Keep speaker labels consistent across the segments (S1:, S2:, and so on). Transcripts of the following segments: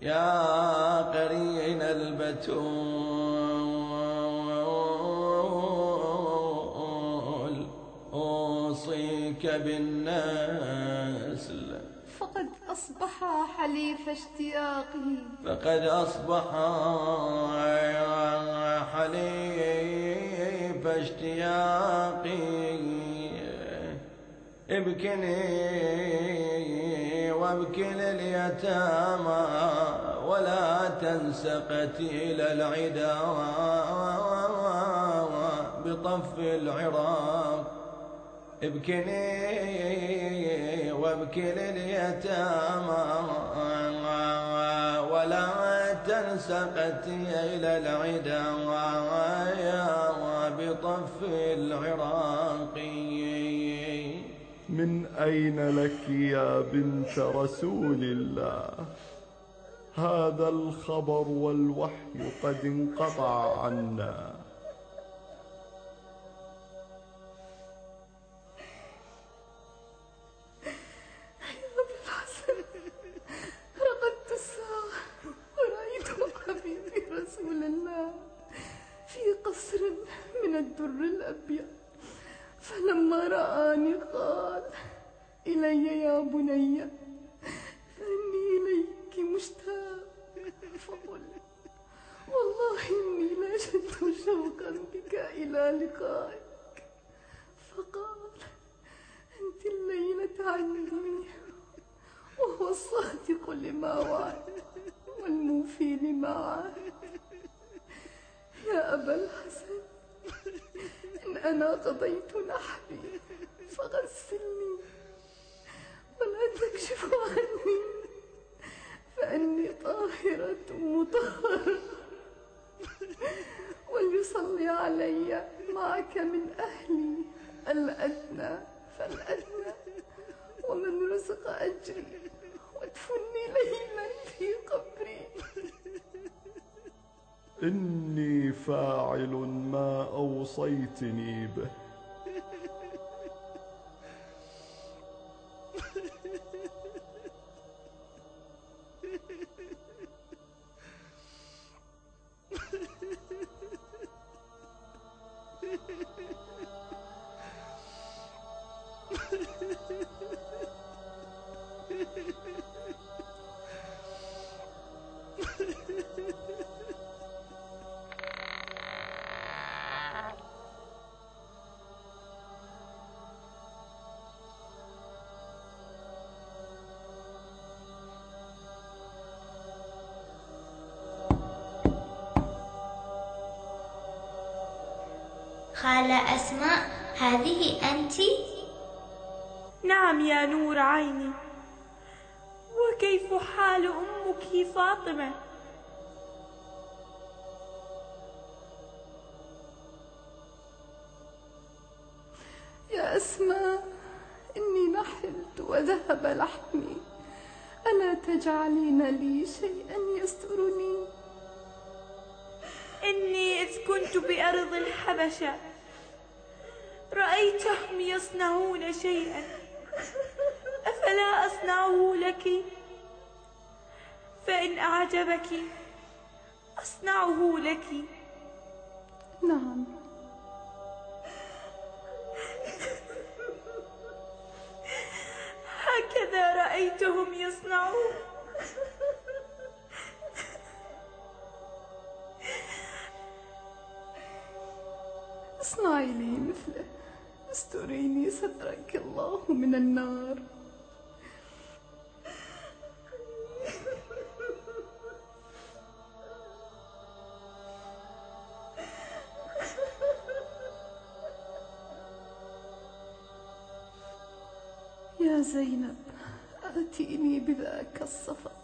S1: يا قرين البتول أوصيك بالنسل،
S2: فقد أصبح حليف اشتياقي،
S1: فقد أصبح حليف اشتياقي. ابكني وابكي لليتامى ولا تنس قتيل العدا بطف العراق. ابكني وابكي لليتامى ولا تنس قتيل العدا بطف العراق.
S3: من أين لك يا بنت رسول الله؟ هذا الخبر والوحي قد انقطع عنا.
S2: رقدت الساعة ورأيت حبيبي رسول الله في قصر من الدر الأبيض، فلما رآني قال: إلي يا بني، فإني إليك مشتاق. فقلت: والله إني لأشد شوقا بك إلى لقائك. فقال: أنت الليلة عندي، وهو الصادق لما وعد والموفي لما عهد. يا أبا الحسن، إن أنا قضيت نحبي فغسلني ولا تكشف عني، فإني طاهرة مطهرة. وليصلي علي معك من أهلي الأدنى فالأدنى، ومن رزق أجري، وادفني ليلا في قبري.
S3: إني فاعل ما أوصيتني به.
S4: خالة أسماء، هذه أنتِ؟
S5: نعم يا نور عيني. وكيف حال أمك فاطمة؟
S2: يا أسماء، إني نحلت وذهب لحمي، ألا تجعلين لي شيئا يسترني؟
S5: إني إذ كنت بأرض الحبشة رأيتهم يصنعون شيئا، أفلا أصنعه لك؟ فإن أعجبك أصنعه لك.
S2: نعم.
S5: هكذا رأيتهم يصنعون.
S2: اصنعي لي مثله، استريني سترك الله من النار. يا زينب، آتيني بذاك الصفط.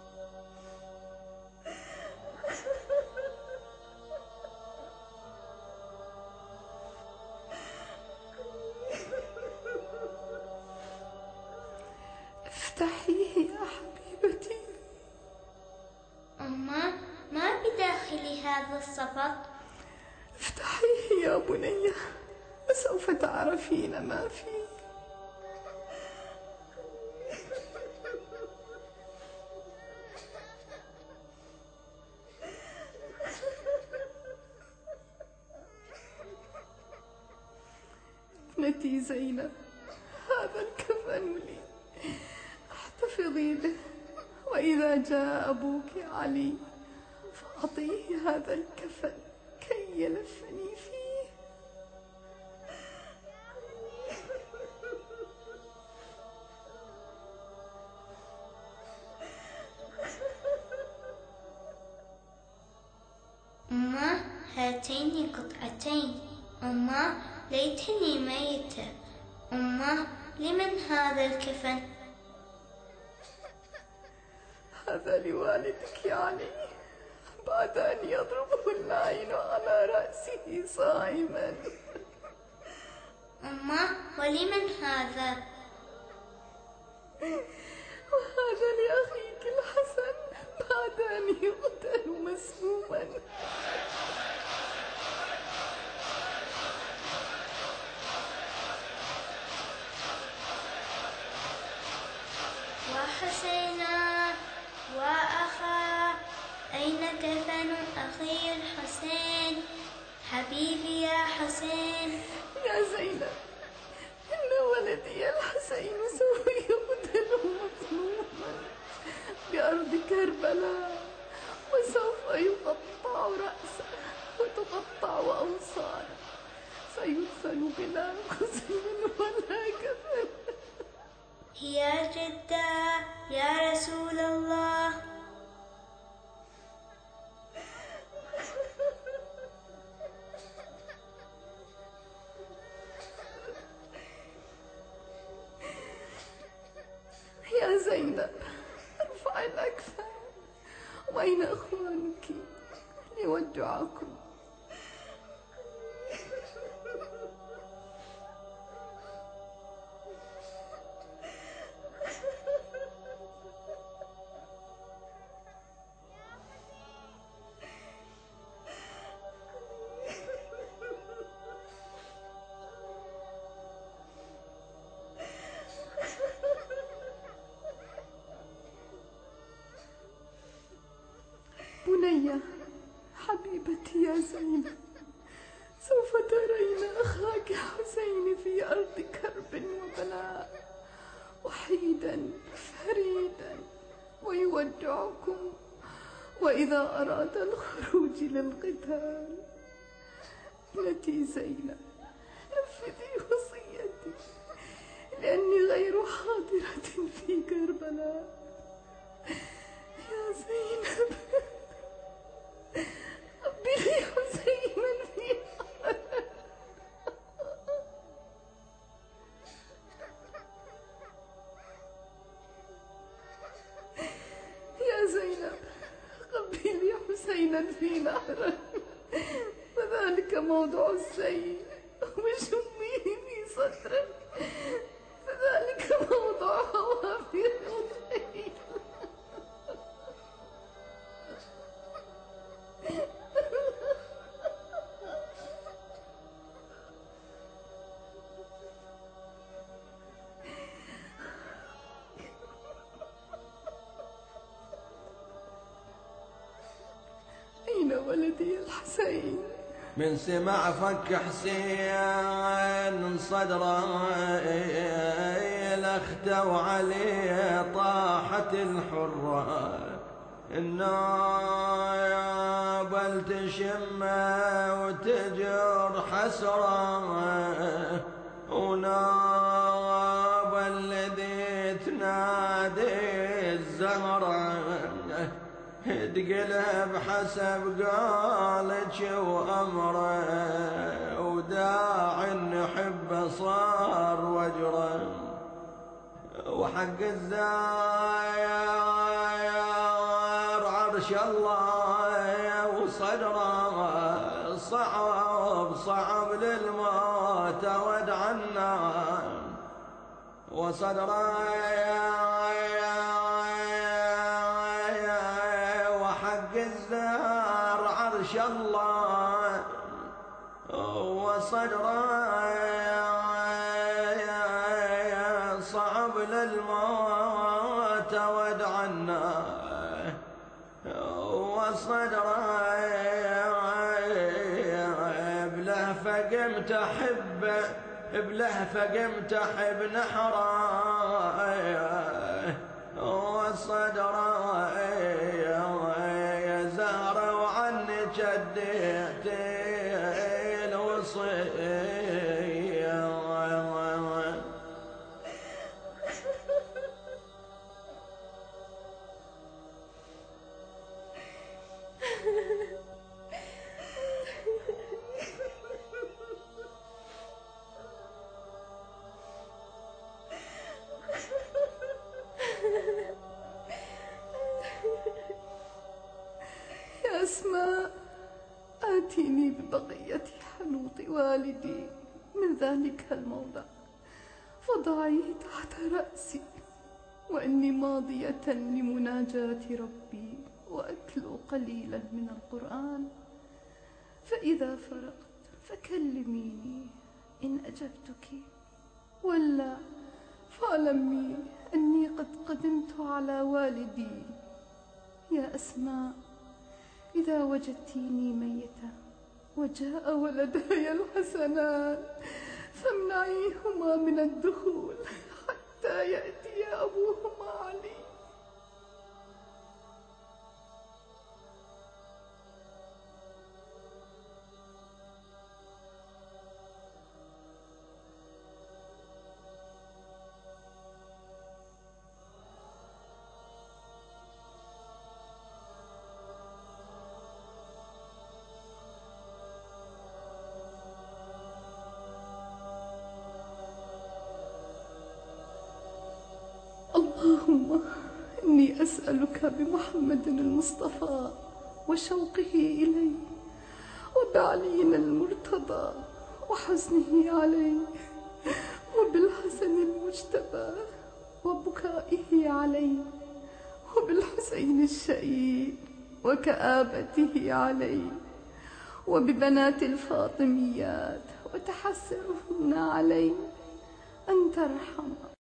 S2: افتحيه يا حبيبتي.
S4: أمّا ما بداخل هذا الصفط؟
S2: افتحيه يا بني، وسوف تعرفين ما فيه. ابنتي زينب، هذا الكفن لي، احتفظي به، وإذا جاء أبوك علي فأعطيه هذا الكفن كي يلفني فيه.
S4: أمه، هاتين قطعتين. أمه، ليتني ميتة. أمه، لمن هذا الكفن؟
S2: هذا لوالدك يا علي، بعد أن يضربه اللعين على رأسه صائما.
S4: أمه، ولمن هذا؟
S2: وهذا لأخيك الحسن بعد أن يقتل مسموما.
S4: وحسينا وأخا، أين كفن أخي الحسين؟ حبيبي يا حسين.
S2: يا زينب، إن ولدي الحسين سوف يقتل مظلوما بأرض كربلاء، وسوف يقطع رأسه وتقطع أوصاله، سيدفن بلا غسل ولا كفن.
S4: يا جدة، يا رسول الله.
S2: يا زينب، ارفعي الأكفان. وأين أخوانك ليودعكم؟ بنية حبيبتي يا زينب، سوف ترين أخاك حسين في أرض كرب وبلاء، وحيدا فريدا، ويودعكم وإذا أراد الخروج للقتال. ابنتي زينب، نفذي وصيتي، لأني غير حاضرة في كربلاء. يا زينب، قبلي حسينا في حرم. يا زينب، قبلي حسينا في نهر، فذلك موضع السيل، وشميه في صدره، فذلك موضع حوافر الخيل. أين ولدي الحسين؟
S1: من سمع فك حسين صدره الاختوا عليه طاحت الحرة، النابل تشمه وتجر حسرة، ونابل الذي تنادي الزهرة تقلب حسب قالك وأمره، وداعي نحب صار وجره، وحق الزاير عرش الله وصدره، صعب للموت ودعنا، وصدره الزهر عرش الله، وصدره صعب للموت ودعنا، وصدره بلهفة قمت أحبه بلهفة قمتح بنحره والصدر يا زهرة وعنك اديت الوصية.
S2: يا أسماء، آتيني ببقية حنوط والدي من ذلك الموضع فضعيه تحت رأسي، وإني ماضية لمناجاة ربي وأتلو قليلا من القرآن، فإذا فرغت فكلميني إن أجبتك، ولا فاعلمي أني قد قدمت على والدي. يا أسماء، إذا وجدتيني ميتة وجاء ولدي الحسنان فامنعيهما من الدخول حتى يأتي أبوهما علي. اللهم إني أسألك بمحمد المصطفى وشوقه إليه وبعلي المرتضى وحزنه عليه وبالحسن المجتبى وبكائه عليه وبالحسين الشهيد وكآبته عليه وببنات الفاطميات وتحسرهن عليه أن ترحم